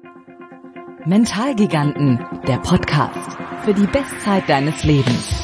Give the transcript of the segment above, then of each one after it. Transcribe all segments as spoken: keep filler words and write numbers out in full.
Mentalgiganten, der Podcast für die Bestzeit deines Lebens.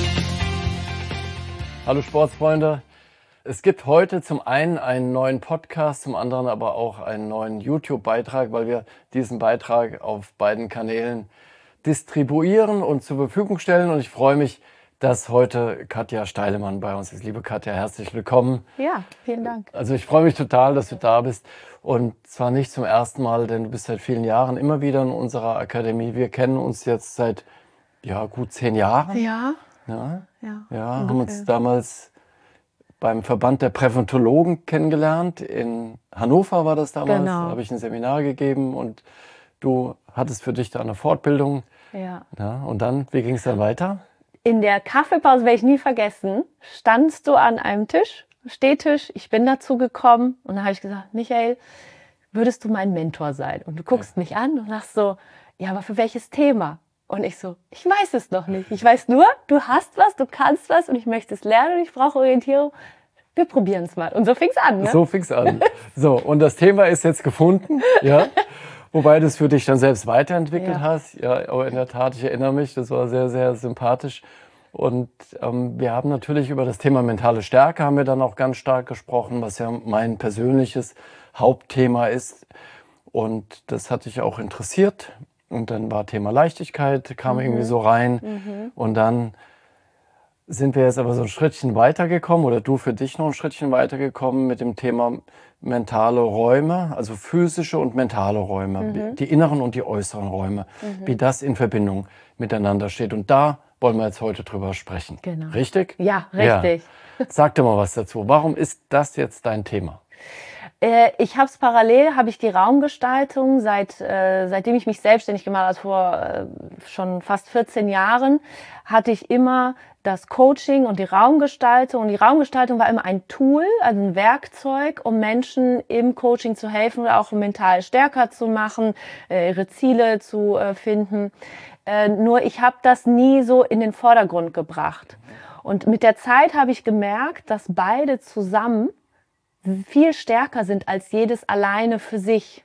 Hallo Sportsfreunde, es gibt heute zum einen einen neuen Podcast, zum anderen aber auch einen neuen YouTube-Beitrag, weil wir diesen Beitrag auf beiden Kanälen distribuieren und zur Verfügung stellen. Und ich freue mich, dass heute Katja Steilemann bei uns ist. Liebe Katja, herzlich willkommen. Ja, vielen Dank. Also ich freue mich total, dass du da bist. Und zwar nicht zum ersten Mal, denn du bist seit vielen Jahren immer wieder in unserer Akademie. Wir kennen uns jetzt seit ja, gut zehn Jahren. Ja. Ja, ja, ja haben uns damals beim Verband der Präventologen kennengelernt. In Hannover war das damals. Genau. Da habe ich ein Seminar gegeben und du hattest für dich da eine Fortbildung. Ja. Ja, und dann, wie ging es dann weiter? In der Kaffeepause, werde ich nie vergessen, standst du an einem Tisch, Stehtisch. Ich bin dazu gekommen und dann habe ich gesagt, Michael, würdest du mein Mentor sein? Und du guckst ja. mich an und sagst so, ja, aber für welches Thema? Und ich so, ich weiß es noch nicht. Ich weiß nur, du hast was, du kannst was und ich möchte es lernen und ich brauche Orientierung. Wir probieren es mal. Und so fing es an. Ne? So fing es an. So, und das Thema ist jetzt gefunden, ja. Wobei du es für dich dann selbst weiterentwickelt ja. hast. Ja, aber in der Tat, ich erinnere mich, das war sehr, sehr sympathisch. Und ähm, wir haben natürlich über das Thema mentale Stärke haben wir dann auch ganz stark gesprochen, was ja mein persönliches Hauptthema ist. Und das hat dich auch interessiert. Und dann war Thema Leichtigkeit, kam mhm. irgendwie so rein. Mhm. Und dann sind wir jetzt aber so ein Schrittchen weitergekommen, oder du für dich noch ein Schrittchen weitergekommen mit dem Thema mentale Räume, also physische und mentale Räume, mhm. die inneren und die äußeren Räume, mhm. wie das in Verbindung miteinander steht. Und da wollen wir jetzt heute drüber sprechen. Genau. Richtig? Ja, richtig. Ja. Sag dir mal was dazu. Warum ist das jetzt dein Thema? Ich habe es parallel, habe ich die Raumgestaltung, seit äh, seitdem ich mich selbstständig gemacht habe, also vor äh, schon fast vierzehn Jahren, hatte ich immer das Coaching und die Raumgestaltung. Und die Raumgestaltung war immer ein Tool, also ein Werkzeug, um Menschen im Coaching zu helfen oder auch mental stärker zu machen, äh, ihre Ziele zu äh, finden. Äh, nur ich habe das nie so in den Vordergrund gebracht. Und mit der Zeit habe ich gemerkt, dass beide zusammen viel stärker sind als jedes alleine für sich.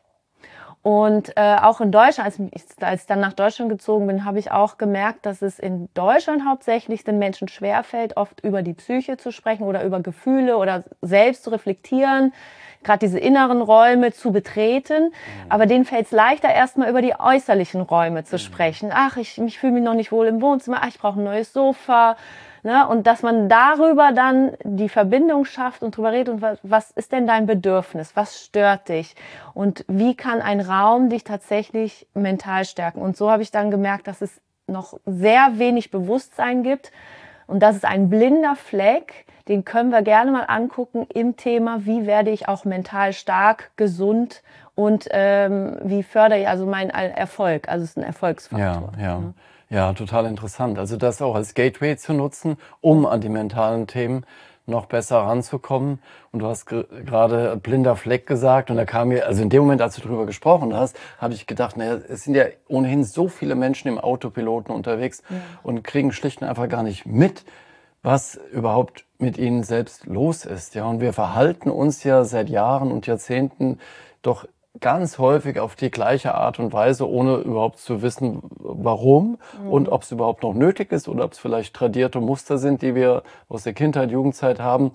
Und äh, auch in Deutschland, als ich, als ich dann nach Deutschland gezogen bin, habe ich auch gemerkt, dass es in Deutschland hauptsächlich den Menschen schwerfällt, oft über die Psyche zu sprechen oder über Gefühle oder selbst zu reflektieren, gerade diese inneren Räume zu betreten. Aber denen fällt es leichter, erstmal über die äußerlichen Räume zu sprechen. Ach, ich, ich fühle mich noch nicht wohl im Wohnzimmer, ach, ich brauche ein neues Sofa. Ne, und dass man darüber dann die Verbindung schafft und drüber redet und was, was ist denn dein Bedürfnis, was stört dich und wie kann ein Raum dich tatsächlich mental stärken. Und so habe ich dann gemerkt, dass es noch sehr wenig Bewusstsein gibt und das ist ein blinder Fleck, den können wir gerne mal angucken im Thema, wie werde ich auch mental stark, gesund und ähm, wie fördere ich also meinen Erfolg, also es ist ein Erfolgsfaktor. Ja, ja. Ne? Ja, total interessant. Also das auch als Gateway zu nutzen, um an die mentalen Themen noch besser ranzukommen. Und du hast gerade blinder Fleck gesagt und da kam mir, also in dem Moment, als du drüber gesprochen hast, habe ich gedacht, naja, es sind ja ohnehin so viele Menschen im Autopiloten unterwegs ja. und kriegen schlicht und einfach gar nicht mit, was überhaupt mit ihnen selbst los ist. Ja, und wir verhalten uns ja seit Jahren und Jahrzehnten doch ganz häufig auf die gleiche Art und Weise, ohne überhaupt zu wissen, warum mhm. und ob es überhaupt noch nötig ist oder ob es vielleicht tradierte Muster sind, die wir aus der Kindheit, Jugendzeit haben,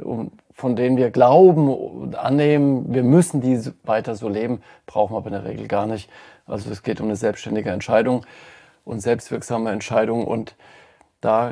von denen wir glauben und annehmen, wir müssen die weiter so leben, brauchen wir aber in der Regel gar nicht. Also es geht um eine selbstständige Entscheidung und selbstwirksame Entscheidung und da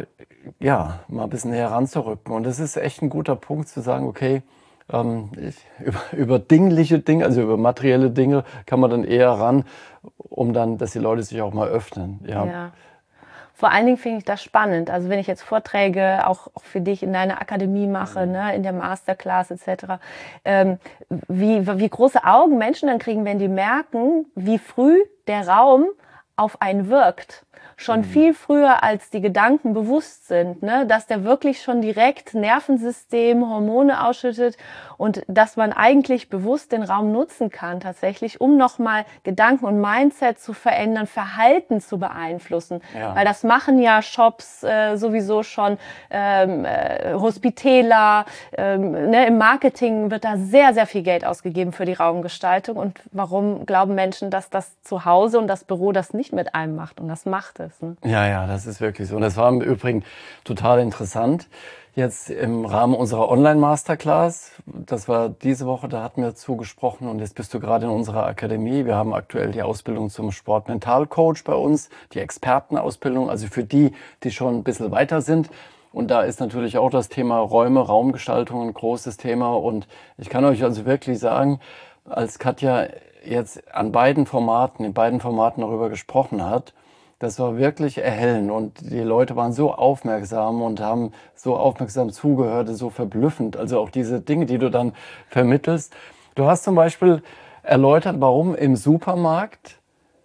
ja mal ein bisschen näher ranzurücken. Und das ist echt ein guter Punkt zu sagen, okay, Ähm, ich, über, über dingliche Dinge, also über materielle Dinge kann man dann eher ran, um dann, dass die Leute sich auch mal öffnen. Ja. ja. Vor allen Dingen finde ich das spannend. Also wenn ich jetzt Vorträge auch, auch für dich in deiner Akademie mache, mhm. ne, in der Masterclass et cetera, ähm, wie, wie große Augen Menschen dann kriegen, wenn die merken, wie früh der Raum auf einen wirkt. Schon mhm. viel früher, als die Gedanken bewusst sind, ne? Dass der wirklich schon direkt Nervensystem, Hormone ausschüttet und dass man eigentlich bewusst den Raum nutzen kann tatsächlich, um nochmal Gedanken und Mindset zu verändern, Verhalten zu beeinflussen. Ja. Weil das machen ja Shops äh, sowieso schon, ähm, äh, Hospitäler, ähm, ne? Im Marketing wird da sehr, sehr viel Geld ausgegeben für die Raumgestaltung. Und warum glauben Menschen, dass das zu Hause und das Büro das nicht mit einem macht? Und das macht es. Ne? Ja, ja, das ist wirklich so. Und das war im Übrigen total interessant. Jetzt im Rahmen unserer Online-Masterclass, das war diese Woche, da hatten wir zugesprochen und jetzt bist du gerade in unserer Akademie. Wir haben aktuell die Ausbildung zum Sport-Mental-Coach bei uns, die Expertenausbildung, also für die, die schon ein bisschen weiter sind. Und da ist natürlich auch das Thema Räume, Raumgestaltung ein großes Thema. Und ich kann euch also wirklich sagen, als Katja jetzt an beiden Formaten, in beiden Formaten darüber gesprochen hat, das war wirklich erhellend und die Leute waren so aufmerksam und haben so aufmerksam zugehört, so verblüffend. Also auch diese Dinge, die du dann vermittelst. Du hast zum Beispiel erläutert, warum im Supermarkt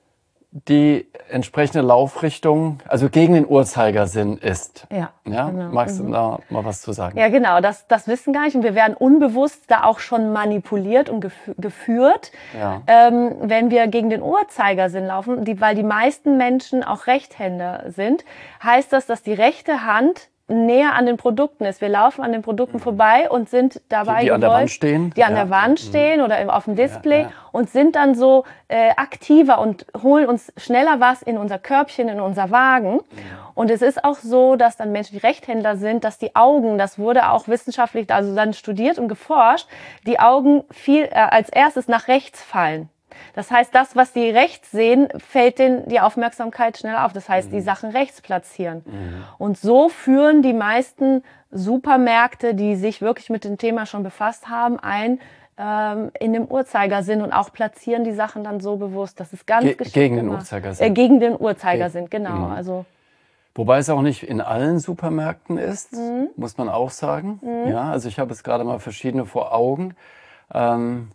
die entsprechende Laufrichtung, also gegen den Uhrzeigersinn ist. Ja, ja? Genau. Magst du mhm. da mal was zu sagen? Ja, genau. Das, das wissen gar nicht. Und wir werden unbewusst da auch schon manipuliert und gef- geführt, Ja. ähm, wenn wir gegen den Uhrzeigersinn laufen. Die, weil die meisten Menschen auch Rechtshänder sind, heißt das, dass die rechte Hand näher an den Produkten ist. Wir laufen an den Produkten mhm. vorbei und sind dabei Die, die an der Wand stehen? Die an ja. der Wand stehen oder auf dem Display ja, ja. und sind dann so äh, aktiver und holen uns schneller was in unser Körbchen, in unser Wagen. Ja. Und es ist auch so, dass dann Menschen, die Rechtshänder sind, dass die Augen, das wurde auch wissenschaftlich also dann studiert und geforscht, die Augen viel äh, als erstes nach rechts fallen. Das heißt, das, was die rechts sehen, fällt denen die Aufmerksamkeit schneller auf. Das heißt, mhm. die Sachen rechts platzieren. Mhm. Und so führen die meisten Supermärkte, die sich wirklich mit dem Thema schon befasst haben, ein ähm, in dem Uhrzeigersinn und auch platzieren die Sachen dann so bewusst. Das ist ganz Ge- geschickt Gegen den gemacht. Uhrzeigersinn. Äh, gegen den Uhrzeigersinn, okay. genau. Mhm. Also Wobei es auch nicht in allen Supermärkten ist, mhm. muss man auch sagen. Mhm. Ja, also ich habe jetzt gerade mal verschiedene vor Augen. Ähm,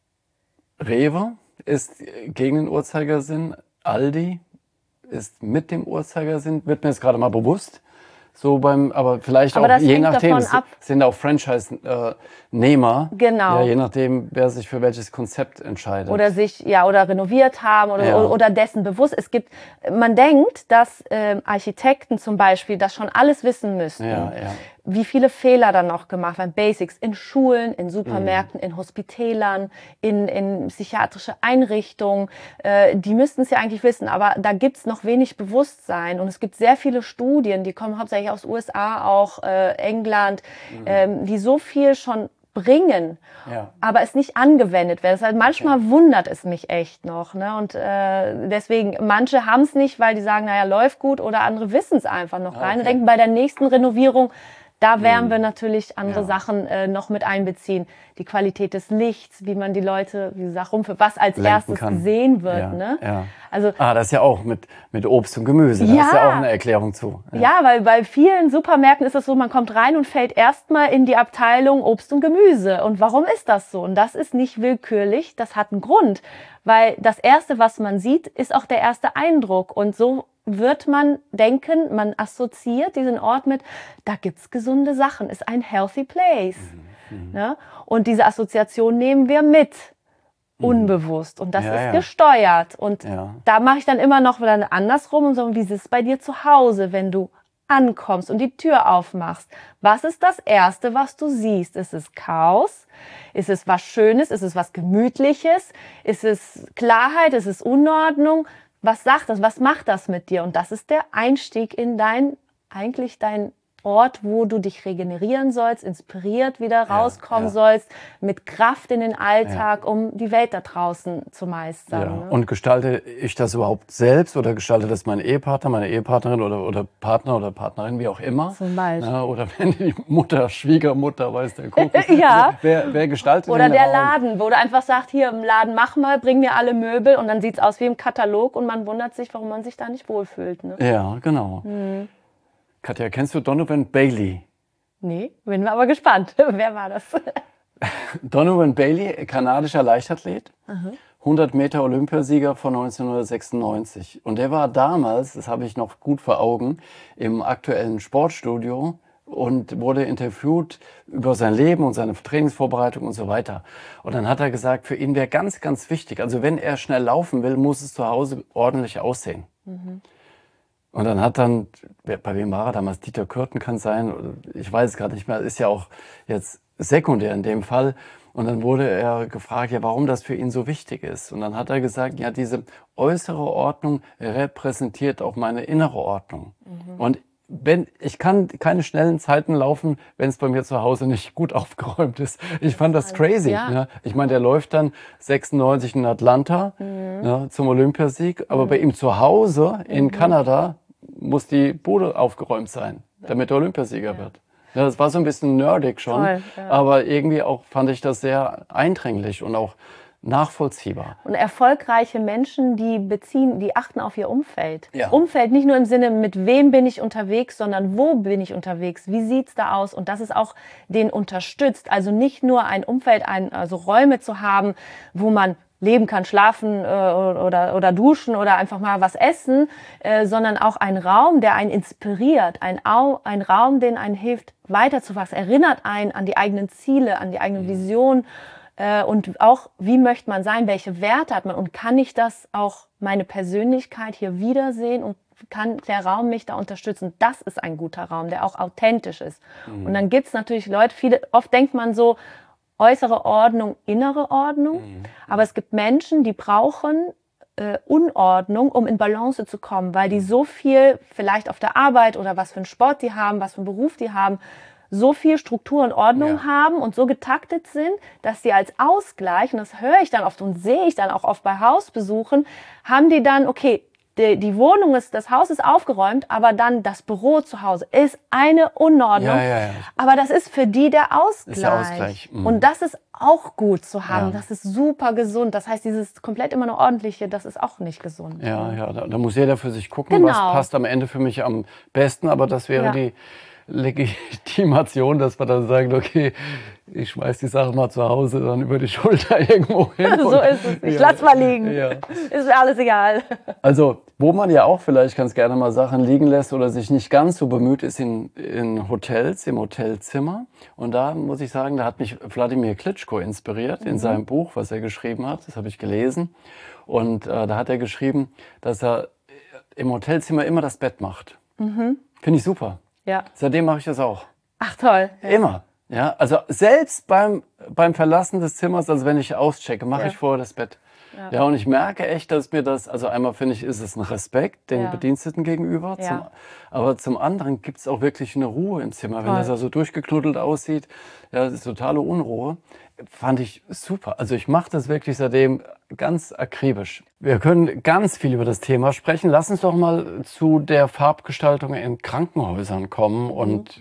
Rewe ist gegen den Uhrzeigersinn, Aldi ist mit dem Uhrzeigersinn, wird mir jetzt gerade mal bewusst. So beim, aber vielleicht aber auch, je nachdem, es sind auch Franchise-Nehmer. Genau. Ja, je nachdem, wer sich für welches Konzept entscheidet. Oder sich, ja, oder renoviert haben oder, ja. oder dessen bewusst. Es gibt, man denkt, dass ähm, Architekten zum Beispiel das schon alles wissen müssten. Ja, ja. Wie viele Fehler dann noch gemacht werden. Basics in Schulen, in Supermärkten, mhm. in Hospitälern, in, in psychiatrische Einrichtungen. Äh, die müssten es ja eigentlich wissen, aber da gibt's noch wenig Bewusstsein. Und es gibt sehr viele Studien, die kommen hauptsächlich aus U S A, auch äh, England, mhm. ähm, die so viel schon bringen, ja. aber es nicht angewendet wird. Das heißt, manchmal okay. wundert es mich echt noch. Ne? Und äh, deswegen, manche haben es nicht, weil die sagen, naja, läuft gut, oder andere wissen es einfach noch rein. Okay. Denken, bei der nächsten Renovierung, da werden wir natürlich andere ja. Sachen äh, noch mit einbeziehen. Die Qualität des Lichts, wie man die Leute, wie gesagt, rumführt, was als lenken erstes kann. gesehen wird. Ja, ne? ja. Also, ah, das ist ja auch mit, mit Obst und Gemüse. Da ja. hast du ja auch eine Erklärung zu. Ja. ja, weil bei vielen Supermärkten ist es so, man kommt rein und fällt erstmal in die Abteilung Obst und Gemüse. Und warum ist das so? Und das ist nicht willkürlich, das hat einen Grund. Weil das Erste, was man sieht, ist auch der erste Eindruck. Und so wird man denken, man assoziiert diesen Ort mit, da gibt's gesunde Sachen, ist ein healthy place. Mhm. Ne? Und diese Assoziation nehmen wir mit, mhm. unbewusst. Und das ja, ist ja. gesteuert. Und ja. da mache ich dann immer noch wieder andersrum und so, wie ist es bei dir zu Hause, wenn du ankommst und die Tür aufmachst? Was ist das Erste, was du siehst? Ist es Chaos? Ist es was Schönes? Ist es was Gemütliches? Ist es Klarheit? Ist es Unordnung? Was sagt das? Was macht das mit dir? Und das ist der Einstieg in dein, eigentlich dein Ort, wo du dich regenerieren sollst, inspiriert wieder rauskommen ja, ja. sollst, mit Kraft in den Alltag, ja. um die Welt da draußen zu meistern. Ja. Ne? Und gestalte ich das überhaupt selbst oder gestalte das mein Ehepartner, meine Ehepartnerin oder, oder Partner oder Partnerin, wie auch immer? Zum Beispiel. Ja, oder wenn die Mutter, Schwiegermutter, weiß der Kuckuck. ja. Also, wer, wer gestaltet Oder den der Raum? Laden, wo du einfach sagst, hier im Laden mach mal, bring mir alle Möbel und dann sieht's aus wie im Katalog und man wundert sich, warum man sich da nicht wohlfühlt. Ne? Ja, genau. Hm. Katja, kennst du Donovan Bailey? Nee, bin aber gespannt. Wer war das? Donovan Bailey, kanadischer Leichtathlet, mhm. hundert Meter Olympiasieger von neunzehnhundertsechsundneunzig. Und der war damals, das habe ich noch gut vor Augen, im aktuellen Sportstudio und wurde interviewt über sein Leben und seine Trainingsvorbereitung und so weiter. Und dann hat er gesagt, für ihn wäre ganz, ganz wichtig, also wenn er schnell laufen will, muss es zu Hause ordentlich aussehen. Mhm. Und dann hat dann, bei wem war er damals, Dieter Kürten kann sein, ich weiß es gerade nicht mehr, ist ja auch jetzt sekundär in dem Fall. Und dann wurde er gefragt, ja, warum das für ihn so wichtig ist. Und dann hat er gesagt, ja, diese äußere Ordnung repräsentiert auch meine innere Ordnung. Mhm. Und wenn, ich kann keine schnellen Zeiten laufen, wenn es bei mir zu Hause nicht gut aufgeräumt ist. Ich fand das crazy. Ja. Ne? Ich meine, der läuft dann sechsundneunzig in Atlanta mhm. ne, zum Olympiasieg, aber mhm. bei ihm zu Hause in mhm. Kanada muss die Bude aufgeräumt sein, damit er Olympiasieger ja. wird. Ja, das war so ein bisschen nerdig schon, Toll, ja. aber irgendwie auch fand ich das sehr eindringlich und auch nachvollziehbar. Und erfolgreiche Menschen, die beziehen, die achten auf ihr Umfeld. Ja. Umfeld nicht nur im Sinne, mit wem bin ich unterwegs, sondern wo bin ich unterwegs, wie sieht's da aus? Und das ist auch den unterstützt. Also nicht nur ein Umfeld, ein, also Räume zu haben, wo man leben kann, schlafen äh, oder, oder duschen oder einfach mal was essen, äh, sondern auch ein Raum, der einen inspiriert, ein, Au, ein Raum, den einen hilft, weiterzuwachsen, erinnert einen an die eigenen Ziele, an die eigene Vision äh, und auch, wie möchte man sein, welche Werte hat man und kann ich das auch, meine Persönlichkeit hier wiedersehen und kann der Raum mich da unterstützen. Das ist ein guter Raum, der auch authentisch ist. Mhm. Und dann gibt's natürlich Leute, viele, oft denkt man so, äußere Ordnung, innere Ordnung. Mhm. Aber es gibt Menschen, die brauchen äh, Unordnung, um in Balance zu kommen, weil die so viel, vielleicht auf der Arbeit oder was für einen Sport die haben, was für einen Beruf die haben, so viel Struktur und Ordnung ja. haben und so getaktet sind, dass sie als Ausgleich, und das höre ich dann oft und sehe ich dann auch oft bei Hausbesuchen, haben die dann, okay, Die, die Wohnung ist, das Haus ist aufgeräumt, aber dann das Büro zu Hause ist eine Unordnung. Ja, ja, ja. Aber das ist für die der Ausgleich. Ist der Ausgleich. Mhm. Und das ist auch gut zu haben. Ja. Das ist super gesund. Das heißt, dieses komplett immer nur ordentliche, das ist auch nicht gesund. Ja, ja. Da, da muss jeder für sich gucken, genau. was passt am Ende für mich am besten. Aber das wäre ja. die Legitimation, dass man dann sagt, okay, ich schmeiß die Sache mal zu Hause dann über die Schulter irgendwo hin. So ist es. Ich ja. lass mal liegen. Ja. Ist mir alles egal. Also, wo man ja auch vielleicht ganz gerne mal Sachen liegen lässt oder sich nicht ganz so bemüht, ist in, in Hotels, im Hotelzimmer. Und da muss ich sagen, da hat mich Wladimir Klitschko inspiriert mhm. in seinem Buch, was er geschrieben hat. Das habe ich gelesen. Und äh, da hat er geschrieben, dass er im Hotelzimmer immer das Bett macht. Mhm. Finde ich super. Ja. Seitdem mache ich das auch. Ach toll. Ja. Immer. Ja, also selbst beim, beim Verlassen des Zimmers, also wenn ich auschecke, mache ja. ich vorher das Bett. Ja. ja, und ich merke echt, dass mir das, also einmal finde ich, ist es ein Respekt den ja. Bediensteten gegenüber, ja. zum, aber zum anderen gibt es auch wirklich eine Ruhe im Zimmer. Toll. Wenn das also durchgeknuddelt aussieht, ja, das ist totale Unruhe. Fand ich super. Also ich mache das wirklich seitdem ganz akribisch. Wir können ganz viel über das Thema sprechen. Lass uns doch mal zu der Farbgestaltung in Krankenhäusern kommen mhm. und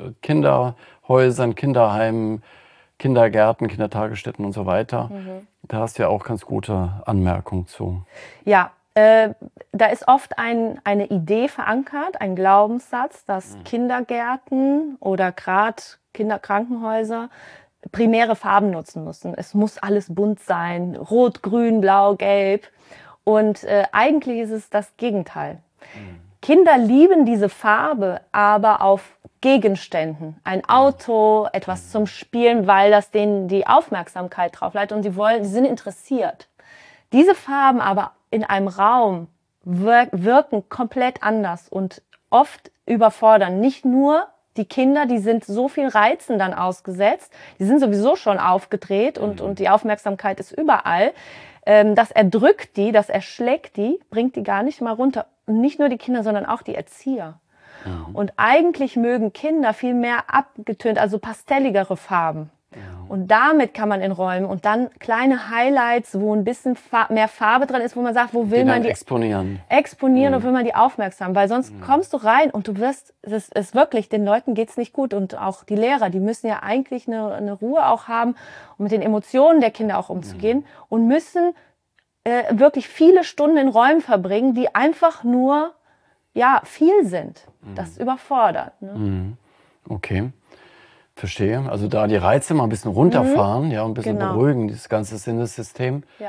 Kinderhäusern, Kinderheimen, Kindergärten, Kindertagesstätten und so weiter. Mhm. Da hast du ja auch ganz gute Anmerkungen zu. Ja, äh, da ist oft ein, eine Idee verankert, ein Glaubenssatz, dass mhm. Kindergärten oder gerade Kinderkrankenhäuser primäre Farben nutzen müssen. Es muss alles bunt sein, rot, grün, blau, gelb. Und äh, eigentlich ist es das Gegenteil. Mhm. Kinder lieben diese Farbe, aber auf Gegenständen. Ein Auto, etwas zum Spielen, weil das denen die Aufmerksamkeit drauf leitet und sie wollen, sie sind interessiert. Diese Farben aber in einem Raum wir- wirken komplett anders und oft überfordern. Nicht nur die Kinder, die sind so viel Reizen dann ausgesetzt, die sind sowieso schon aufgedreht und, und die Aufmerksamkeit ist überall. Ähm, das erdrückt die, das erschlägt die, bringt die gar nicht mal runter. Und nicht nur die Kinder, sondern auch die Erzieher. Mhm. Und eigentlich mögen Kinder viel mehr abgetönt, also pastelligere Farben. Ja. Und damit kann man in Räumen und dann kleine Highlights, wo ein bisschen Fa- mehr Farbe dran ist, wo man sagt, wo will die man die exponieren. Exponieren Mhm. und will man die aufmerksam, weil sonst mhm. kommst du rein und du wirst, es ist wirklich, den Leuten geht's nicht gut und auch die Lehrer, die müssen ja eigentlich eine, eine Ruhe auch haben, um mit den Emotionen der Kinder auch umzugehen mhm. und müssen äh, wirklich viele Stunden in Räumen verbringen, die einfach nur ja viel sind. Mhm. Das überfordert. Ne? Mhm. Okay. Verstehe. Also da die Reize mal ein bisschen runterfahren, mhm. ja, und ein bisschen genau. beruhigen, dieses ganze Sinnessystem. Ja.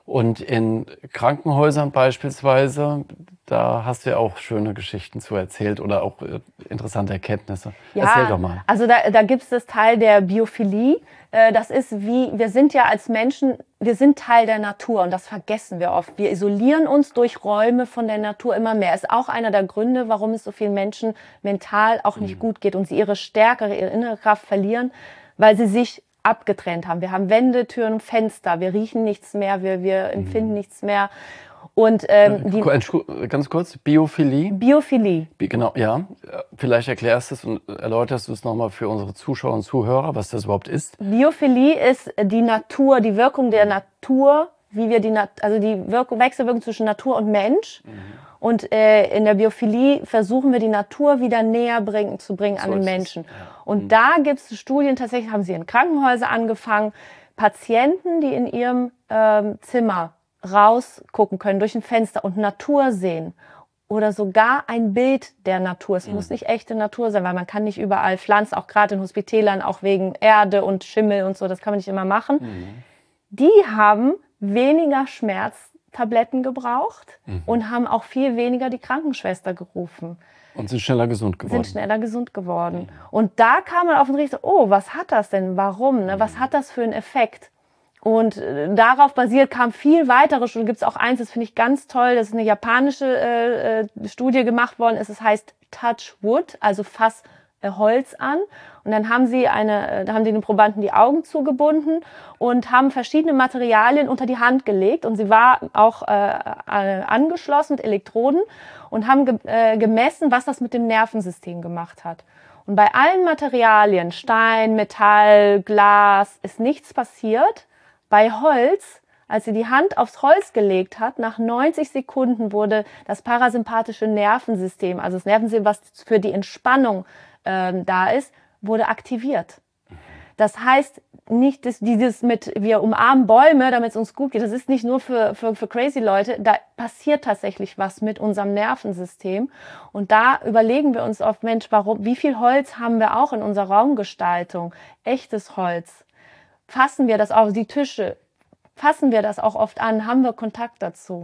Und in Krankenhäusern beispielsweise, da hast du ja auch schöne Geschichten zu erzählt oder auch äh, interessante Erkenntnisse. Ja, Erzähl doch mal. also da, da gibt es das Teil der Biophilie. Äh, das ist wie, wir sind ja als Menschen, wir sind Teil der Natur und das vergessen wir oft. Wir isolieren uns durch Räume von der Natur immer mehr. Ist auch einer der Gründe, warum es so vielen Menschen mental auch nicht mhm. gut geht und sie ihre Stärke, ihre innere Kraft verlieren, weil sie sich abgetrennt haben. Wir haben Wände, Türen, Fenster, wir riechen nichts mehr, wir, wir empfinden mhm. nichts mehr. Und ähm, die ganz kurz, Biophilie? Biophilie. Bi genau, ja. Vielleicht erklärst du es und erläuterst du es nochmal für unsere Zuschauer und Zuhörer, was das überhaupt ist. Biophilie ist die Natur, die Wirkung der Natur, wie wir die, Nat also die Wirkung, Wechselwirkung zwischen Natur und Mensch. Mhm. Und äh, in der Biophilie versuchen wir die Natur wieder näher bringen, zu bringen so an den Menschen. Ja. Und mhm. da gibt es Studien, tatsächlich haben sie in Krankenhäusern angefangen, Patienten, die in ihrem ähm, Zimmer rausgucken können durch ein Fenster und Natur sehen oder sogar ein Bild der Natur. Es mhm. muss nicht echte Natur sein, weil man kann nicht überall pflanzen, auch gerade in Hospitälern, auch wegen Erde und Schimmel und so, das kann man nicht immer machen. Mhm. Die haben weniger Schmerztabletten gebraucht mhm. und haben auch viel weniger die Krankenschwester gerufen. Und sind schneller gesund geworden. Sind schneller gesund geworden. Mhm. Und da kam man auf den Richter, oh, was hat das denn? Warum? Ne? Was hat das für einen Effekt? Und äh, darauf basiert kam viel weitere Studien. Gibt es auch eins, das finde ich ganz toll, das ist eine japanische äh, äh, Studie gemacht worden. Es das heißt Touch Wood, also fass äh, Holz an. Und dann haben sie eine, äh, da haben die den Probanden die Augen zugebunden und haben verschiedene Materialien unter die Hand gelegt. Und sie war auch äh, äh, angeschlossen mit Elektroden und haben ge äh, gemessen, was das mit dem Nervensystem gemacht hat. Und bei allen Materialien, Stein, Metall, Glas, ist nichts passiert. Bei Holz, als sie die Hand aufs Holz gelegt hat, nach neunzig Sekunden wurde das parasympathische Nervensystem, also das Nervensystem, was für die Entspannung ähm, da ist, wurde aktiviert. Das heißt, nicht das, dieses mit, wir umarmen Bäume, damit es uns gut geht, das ist nicht nur für, für, für crazy Leute, da passiert tatsächlich was mit unserem Nervensystem. Und da überlegen wir uns oft, Mensch, warum, wie viel Holz haben wir auch in unserer Raumgestaltung? Echtes Holz. Fassen wir das auf, die Tische, fassen wir das auch oft an, haben wir Kontakt dazu.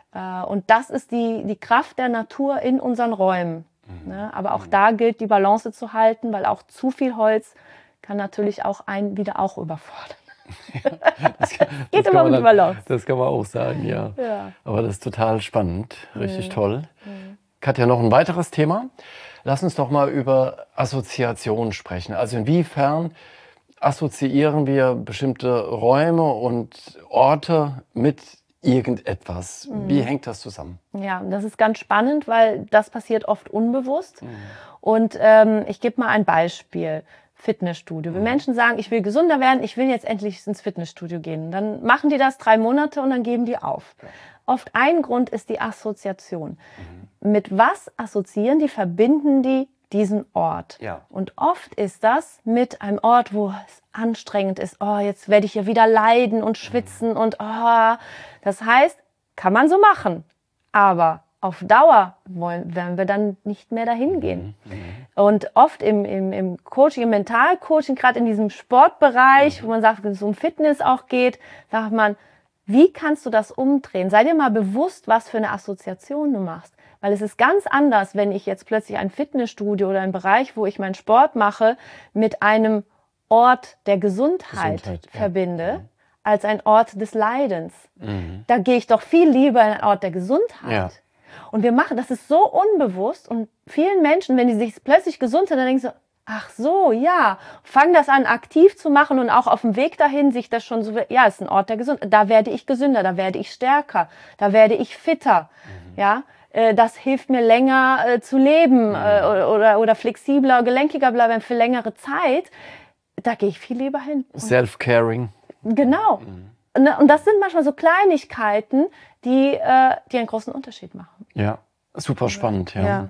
Und das ist die, die Kraft der Natur in unseren Räumen. Mhm. Aber auch da gilt, die Balance zu halten, weil auch zu viel Holz kann natürlich auch einen wieder auch überfordern. Ja, das kann, Geht das immer um die Balance. Das kann man auch sagen, ja. ja. Aber das ist total spannend, richtig mhm. toll. Mhm. Katja, noch ein weiteres Thema. Lass uns doch mal über Assoziationen sprechen. Also inwiefern assoziieren wir bestimmte Räume und Orte mit irgendetwas? Mhm. Wie hängt das zusammen? Ja, das ist ganz spannend, weil das passiert oft unbewusst. Mhm. Und ähm, ich gebe mal ein Beispiel. Fitnessstudio. Wenn mhm. Menschen sagen, ich will gesünder werden, ich will jetzt endlich ins Fitnessstudio gehen, dann machen die das drei Monate und dann geben die auf. Ja. Oft ein Grund ist die Assoziation. Mhm. Mit was assoziieren die, verbinden die diesen Ort? Ja. Und oft ist das mit einem Ort, wo es anstrengend ist. Oh, jetzt werde ich hier wieder leiden und schwitzen mhm. und oh. Das heißt, kann man so machen, aber auf Dauer wollen, werden wir dann nicht mehr dahin gehen. Mhm. Und oft im, im, im Coaching, im Mentalcoaching, gerade in diesem Sportbereich, mhm. wo man sagt, wenn es um Fitness auch geht, sagt man, wie kannst du das umdrehen? Sei dir mal bewusst, was für eine Assoziation du machst. Weil es ist ganz anders, wenn ich jetzt plötzlich ein Fitnessstudio oder einen Bereich, wo ich meinen Sport mache, mit einem Ort der Gesundheit, Gesundheit verbinde, ja. als ein Ort des Leidens. Mhm. Da gehe ich doch viel lieber in einen Ort der Gesundheit. Ja. Und wir machen, das ist so unbewusst und vielen Menschen, wenn die sich plötzlich gesund sind, dann denken sie, ach so, ja, fangen das an aktiv zu machen und auch auf dem Weg dahin sich das schon so, ja, es ist ein Ort der Gesundheit, da werde ich gesünder, da werde ich stärker, da werde ich fitter, mhm. ja, äh, das hilft mir länger äh, zu leben mhm. äh, oder, oder flexibler, gelenkiger bleiben für längere Zeit, da gehe ich viel lieber hin. Self-caring. Genau. Mhm. Und das sind manchmal so Kleinigkeiten, die, äh, die einen großen Unterschied machen. Ja, super spannend. Ja. Ja.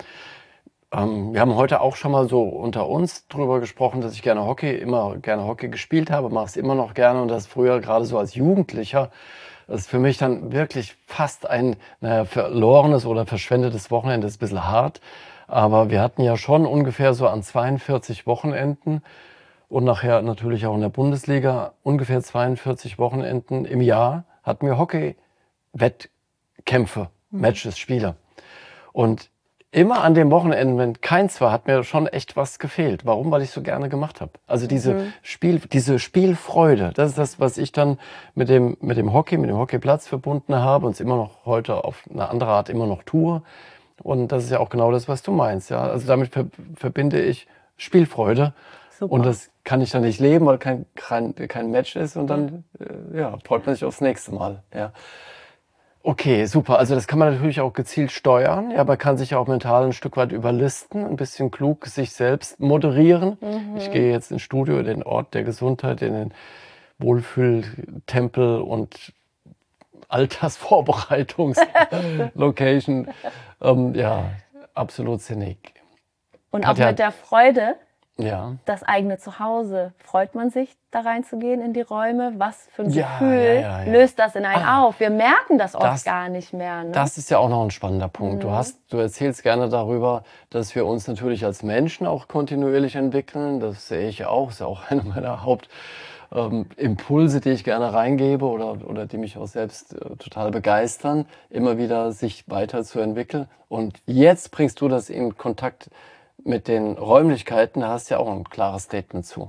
Ähm, wir haben heute auch schon mal so unter uns drüber gesprochen, dass ich gerne Hockey, immer gerne Hockey gespielt habe, mache es immer noch gerne und das früher gerade so als Jugendlicher, das ist für mich dann wirklich fast ein naja, verlorenes oder verschwendetes Wochenende, das ist ein bisschen hart, aber wir hatten ja schon ungefähr so an zweiundvierzig Wochenenden und nachher natürlich auch in der Bundesliga ungefähr zweiundvierzig Wochenenden im Jahr hatten wir Hockey Wettkämpfe, Matches, Spiele. Und immer an dem Wochenende, wenn keins war, hat mir schon echt was gefehlt. Warum? Weil ich so gerne gemacht habe. Also diese Mhm. Spiel, diese Spielfreude, das ist das, was ich dann mit dem, mit dem Hockey, mit dem Hockeyplatz verbunden habe und es immer noch heute auf eine andere Art immer noch tue. Und das ist ja auch genau das, was du meinst. Ja? Also damit ver verbinde ich Spielfreude. Super. Und das kann ich dann nicht leben, weil kein, kein, kein Match ist. Und dann äh, ja, freut man sich aufs nächste Mal. Ja. Okay, super. Also das kann man natürlich auch gezielt steuern. Ja, man kann sich ja auch mental ein Stück weit überlisten, ein bisschen klug sich selbst moderieren. Mhm. Ich gehe jetzt ins Studio, in den Ort der Gesundheit, in den Wohlfühltempel und Altersvorbereitungslocation. ähm, ja, absolut sinnig. Und auch Katja, mit der Freude, Ja. das eigene Zuhause. Freut man sich, da reinzugehen in die Räume? Was für ein Ja, Gefühl ja, ja, ja. löst das in einen Ah, auf? Wir merken das oft das- gar nicht mehr. Ne? Das ist ja auch noch ein spannender Punkt. Du Mhm. hast, du erzählst gerne darüber, dass wir uns natürlich als Menschen auch kontinuierlich entwickeln. Das sehe ich auch. Das ist ja auch einer meiner Hauptimpulse, die ich gerne reingebe oder, oder die mich auch selbst äh, total begeistern, immer wieder sich weiterzuentwickeln. Und jetzt bringst du das in Kontakt mit den Räumlichkeiten. Da hast du ja auch ein klares Statement zu.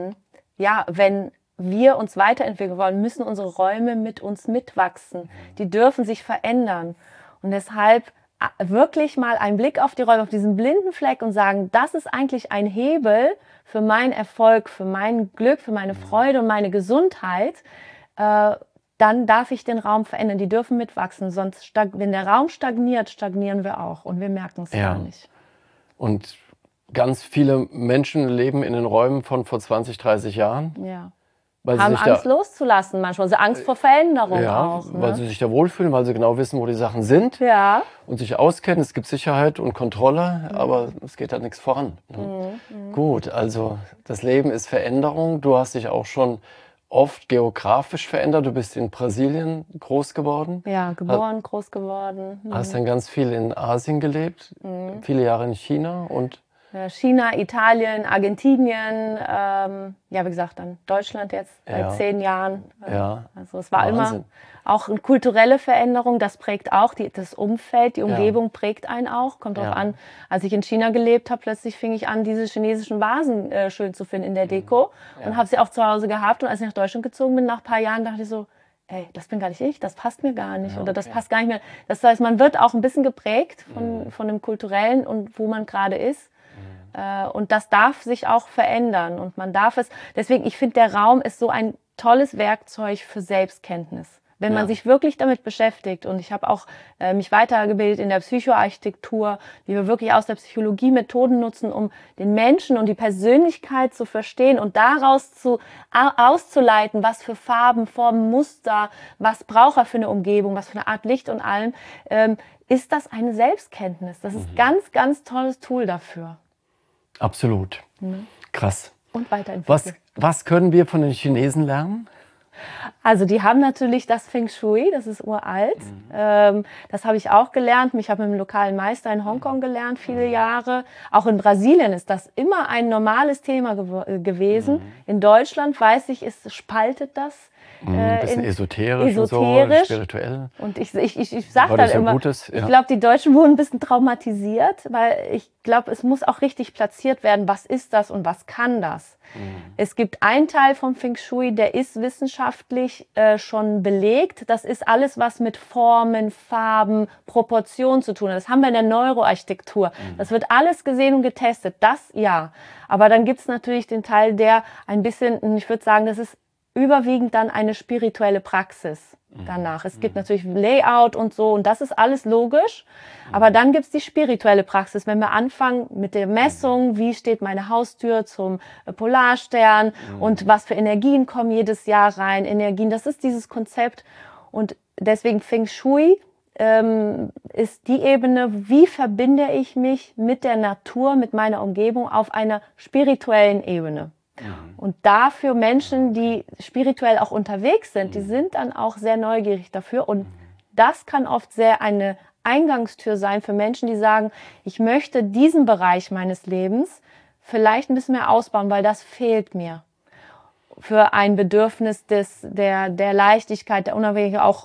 Ja, wenn wir uns weiterentwickeln wollen, müssen unsere Räume mit uns mitwachsen. Die dürfen sich verändern. Und deshalb a- wirklich mal einen Blick auf die Räume, auf diesen blinden Fleck und sagen, das ist eigentlich ein Hebel für meinen Erfolg, für mein Glück, für meine Freude und meine Gesundheit. Äh, dann darf ich den Raum verändern. Die dürfen mitwachsen. Sonst, stag- wenn der Raum stagniert, stagnieren wir auch. Und wir merken es Ja. gar nicht. Und ganz viele Menschen leben in den Räumen von vor zwanzig, dreißig Jahren. Ja. Weil sie Haben sich Angst da, loszulassen manchmal. Also Angst vor Veränderung ja, auch. weil Ne? sie sich da wohlfühlen, weil sie genau wissen, wo die Sachen sind Ja. und sich auskennen. Es gibt Sicherheit und Kontrolle, aber es geht halt nichts voran. Ne? Gut, also das Leben ist Veränderung. Du hast dich auch schon oft geografisch verändert. Du bist in Brasilien groß geworden. Ja, geboren, groß geworden. Hm. Hast dann ganz viel in Asien gelebt, viele Jahre in China und Ja, China, Italien, Argentinien, ähm, ja, wie gesagt, dann Deutschland jetzt seit Ja. zehn Jahren. Ja. Also es war Wahnsinn. immer auch eine kulturelle Veränderung, das prägt auch, die, das Umfeld, die Umgebung prägt einen auch. Kommt drauf Ja. an, als ich in China gelebt habe, plötzlich fing ich an, diese chinesischen Vasen äh, schön zu finden in der Deko und habe sie auch zu Hause gehabt. Und als ich nach Deutschland gezogen bin, nach ein paar Jahren, dachte ich so, ey, das bin gar nicht ich, das passt mir gar nicht Ja, oder das okay. passt gar nicht mehr. Das heißt, man wird auch ein bisschen geprägt von, von dem Kulturellen und wo man gerade ist. Äh, Und das darf sich auch verändern und man darf es, deswegen, ich finde, der Raum ist so ein tolles Werkzeug für Selbstkenntnis. Wenn man Ja. sich wirklich damit beschäftigt und ich habe auch äh, mich weitergebildet in der Psychoarchitektur, wie wir wirklich aus der Psychologie Methoden nutzen, um den Menschen und die Persönlichkeit zu verstehen und daraus zu, a- auszuleiten, was für Farben, Formen, Muster, was braucht er für eine Umgebung, was für eine Art Licht und allem, ähm, ist das eine Selbstkenntnis. Das ist ganz, ganz tolles Tool dafür. absolut. Krass. Und weiterentwickeln. Was, was können wir von den Chinesen lernen? Also die haben natürlich das Feng Shui, das ist uralt. Ähm, das habe ich auch gelernt. Ich habe mit einem lokalen Meister in Hongkong gelernt, viele Jahre. Auch in Brasilien ist das immer ein normales Thema gew äh, gewesen. In Deutschland, weiß ich, ist, spaltet das. Ein äh, bisschen in- esoterisch, esoterisch. und so, spirituell. Und ich, ich, ich, ich sage Weil dann das ja immer, Gutes, ja. ich glaube, die Deutschen wurden ein bisschen traumatisiert, weil ich glaube, es muss auch richtig platziert werden, was ist das und was kann das. Es gibt einen Teil vom Feng Shui, der ist wissenschaftlich äh, schon belegt. Das ist alles, was mit Formen, Farben, Proportionen zu tun hat. Das haben wir in der Neuroarchitektur. Das wird alles gesehen und getestet. Das ja. Aber dann gibt es natürlich den Teil, der ein bisschen, ich würde sagen, das ist überwiegend dann eine spirituelle Praxis danach. Es gibt natürlich Layout und so und das ist alles logisch. Aber dann gibt es die spirituelle Praxis. Wenn wir anfangen mit der Messung, wie steht meine Haustür zum äh, Polarstern und was für Energien kommen jedes Jahr rein, Energien, das ist dieses Konzept. Und deswegen Feng Shui ähm, ist die Ebene, wie verbinde ich mich mit der Natur, mit meiner Umgebung auf einer spirituellen Ebene. Und dafür Menschen, die spirituell auch unterwegs sind, die sind dann auch sehr neugierig dafür. Und das kann oft sehr eine Eingangstür sein für Menschen, die sagen, ich möchte diesen Bereich meines Lebens vielleicht ein bisschen mehr ausbauen, weil das fehlt mir. Für ein Bedürfnis des, der, der Leichtigkeit, der Unabhängigkeit, auch, auch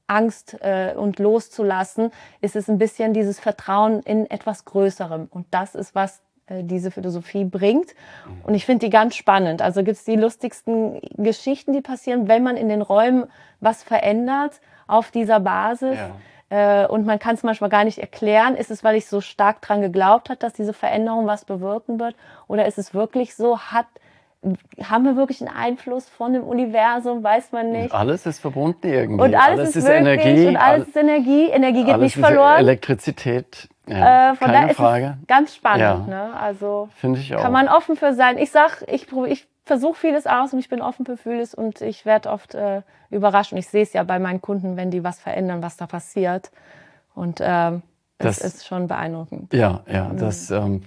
Angst äh, und loszulassen, ist es ein bisschen dieses Vertrauen in etwas Größerem. Und das ist, was äh, diese Philosophie bringt. Und ich finde die ganz spannend. Also gibt es die lustigsten Geschichten, die passieren, wenn man in den Räumen was verändert auf dieser Basis. Ja. Äh, und man kann es manchmal gar nicht erklären. Ist es, weil ich so stark dran geglaubt habe, dass diese Veränderung was bewirken wird? Oder ist es wirklich so, hat haben wir wirklich einen Einfluss von dem Universum, weiß man nicht. Und alles ist verbunden irgendwie. Und alles, alles ist, ist möglich Energie. und alles ist Energie. Energie geht alles nicht ist verloren. Elektrizität. Ja, Äh, von keine daher ist Frage. es ganz spannend. Ja. Ne? Also Finde ich auch. kann man offen für sein. Ich sag, ich, prob- ich versuche vieles aus und ich bin offen für vieles und ich werde oft äh, überrascht. Und ich sehe es ja bei meinen Kunden, wenn die was verändern, was da passiert. Und ähm, das, das ist schon beeindruckend. Ja, ja, das, ähm,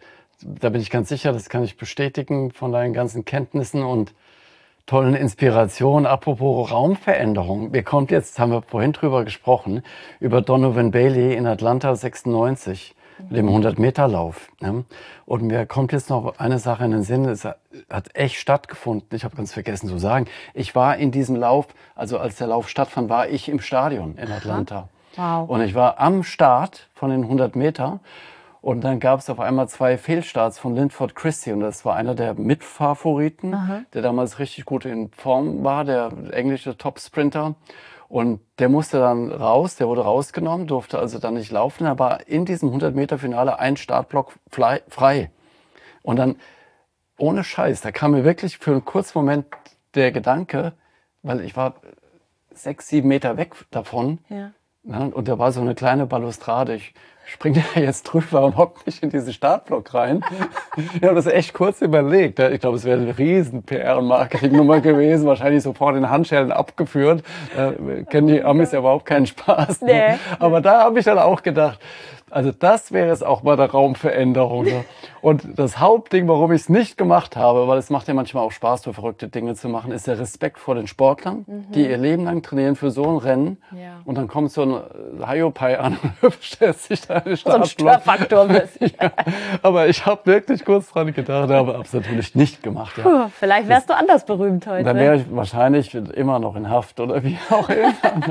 da bin ich ganz sicher, das kann ich bestätigen von deinen ganzen Kenntnissen und tollen Inspirationen. Apropos Raumveränderung. Mir kommt jetzt, haben wir vorhin drüber gesprochen, über Donovan Bailey in Atlanta sechsundneunzig, mit dem hundert-Meter-Lauf. Ne? Und mir kommt jetzt noch eine Sache in den Sinn, es hat echt stattgefunden. Ich habe ganz vergessen zu sagen, ich war in diesem Lauf, also als der Lauf stattfand, war ich im Stadion in Atlanta. Wow. Und ich war am Start von den hundert Meter. Und dann gab es auf einmal zwei Fehlstarts von Linford Christie. Und das war einer der Mitfavoriten, Aha. der damals richtig gut in Form war, der englische Top-Sprinter. Und der musste dann raus, der wurde rausgenommen, durfte also dann nicht laufen. Aber in diesem hundert-Meter-Finale ein Startblock frei. Und dann, ohne Scheiß, da kam mir wirklich für einen kurzen Moment der Gedanke, weil ich war sechs, sieben Meter weg davon. Ja. Ja, und da war so eine kleine Balustrade. Ich springe da jetzt drüber und hock nicht in diesen Startblock rein. Ich habe das echt kurz überlegt. Ich glaube, es wäre eine riesen P R- und Marketingnummer gewesen. Wahrscheinlich sofort in Handschellen abgeführt. Da kennen die Amis ja überhaupt keinen Spaß. Nee. Aber da habe ich dann auch gedacht, also das wäre es auch bei der Raumveränderung. Ne? Und das Hauptding, warum ich es nicht gemacht habe, weil es macht ja manchmal auch Spaß, so verrückte Dinge zu machen, ist der Respekt vor den Sportlern, mhm. die ihr Leben lang trainieren für so ein Rennen. Ja. Und dann kommt so ein Hiopai an und stellt sich da eine So ein Startblock. Störfaktor. Ja, aber ich habe wirklich kurz dran gedacht, aber habe es natürlich nicht gemacht. Ja. Puh, vielleicht wärst du anders berühmt heute. Dann wäre ich wahrscheinlich immer noch in Haft oder wie auch immer.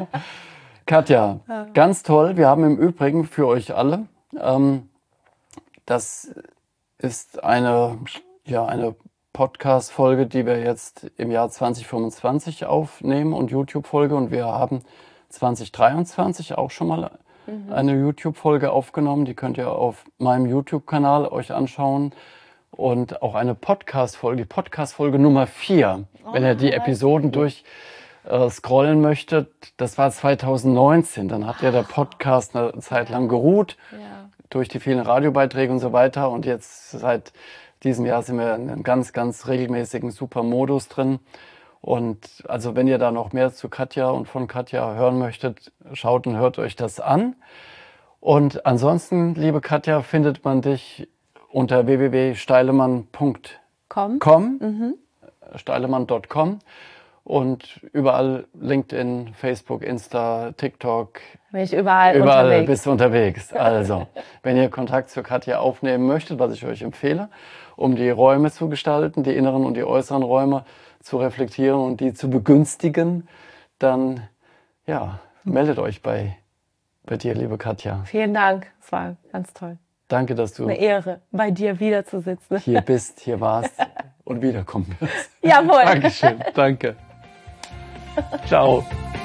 Katja, ja. Ganz toll. Wir haben im Übrigen für euch alle, ähm, das ist eine, ja, eine Podcast-Folge, die wir jetzt im Jahr zwanzig fünfundzwanzig aufnehmen und YouTube-Folge. Und wir haben zwanzig dreiundzwanzig auch schon mal mhm. eine YouTube-Folge aufgenommen. Die könnt ihr auf meinem YouTube-Kanal euch anschauen. Und auch eine Podcast-Folge, die Podcast-Folge Nummer vier, oh, wenn ihr die Episoden durch äh, scrollen möchtet. Das war zweitausendneunzehn. Dann hat ja der Podcast eine Zeit lang geruht, ja. durch die vielen Radiobeiträge und so weiter. Und jetzt seit diesem Jahr sind wir in einem ganz, ganz regelmäßigen super Modus drin. Und also wenn ihr da noch mehr zu Katja und von Katja hören möchtet, schaut und hört euch das an. Und ansonsten, liebe Katja, findet man dich unter w w w punkt steilemann punkt com, mhm. steilemann punkt com und überall LinkedIn, Facebook, Insta, TikTok. Bin ich überall, überall unterwegs. bist du unterwegs. Also, wenn ihr Kontakt zu Katja aufnehmen möchtet, was ich euch empfehle, um die Räume zu gestalten, die inneren und die äußeren Räume zu reflektieren und die zu begünstigen, dann ja, meldet euch bei, bei dir, liebe Katja. Vielen Dank, es war ganz toll. Danke, dass du eine Ehre, bei dir wieder zu sitzen. Hier bist, hier warst und wiederkommen wirst. Jawohl. Dankeschön, danke. Ciao.